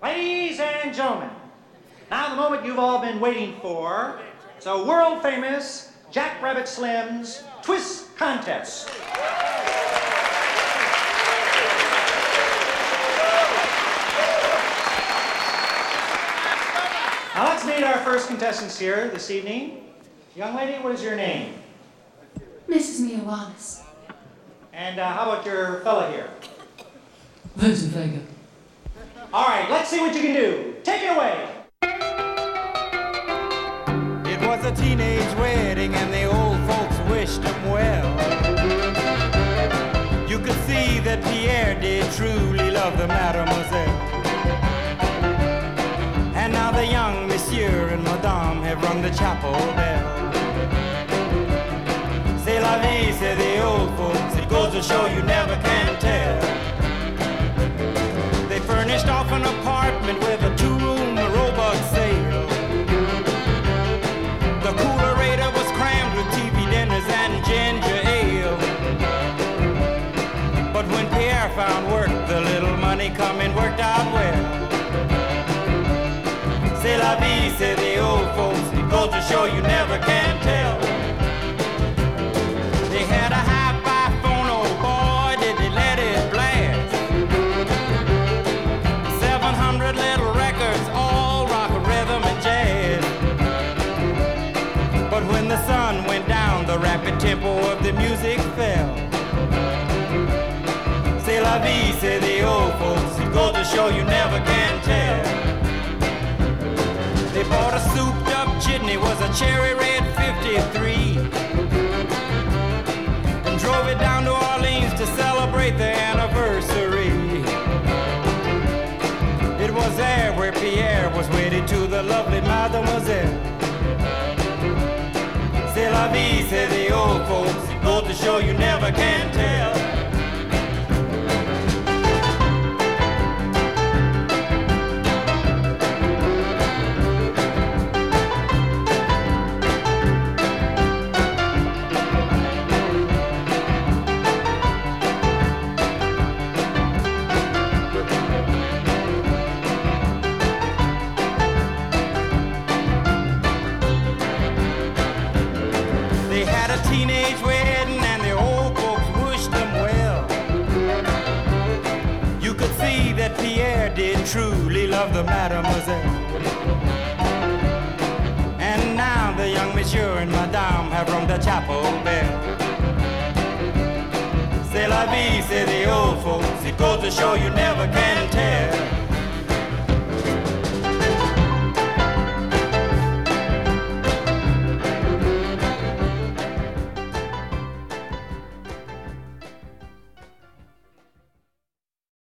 Ladies and gentlemen, now the moment you've all been waiting for. So world famous Jack Rabbit Slim's Twist Contest. Now let's meet our first contestants here this evening. Young lady, what is your name? Mrs. Mia Wallace. And how about your fella here? Vincent Vega. All right, let's see what you can do. Take it away. It was a teenage wedding and the old folks wished him well. You could see that Pierre did truly love the mademoiselle. And now the young monsieur and madame have rung the chapel bell. C'est la vie, say the old folks. It goes to show you never can tell. They furnished off an apartment with a two-room robot sale. The coolerator was crammed with TV dinners and ginger ale. But when Pierre found work, the little money coming worked out well. C'est la vie, say the old folks. It goes to show you never can tell. They had a hi-fi phone, oh boy, did they let it blast. 700 little records, all rock, rhythm, and jazz. But when the sun went down, the rapid tempo of the music fell. C'est la vie, say the old folks. It goes to show you never can tell. They bought a souped-up jitney, was a cherry red 53, and drove it down to Orleans to celebrate their anniversary. It was there where Pierre was wedded to the lovely mademoiselle. C'est la vie, say the old folks. It goes to show you never can tell. Teenage wedding and the old folks wished them well. You could see that Pierre did truly love the mademoiselle. And now the young monsieur and madame have rung the chapel bell. C'est la vie, say the old folks. It goes to show you never can tell.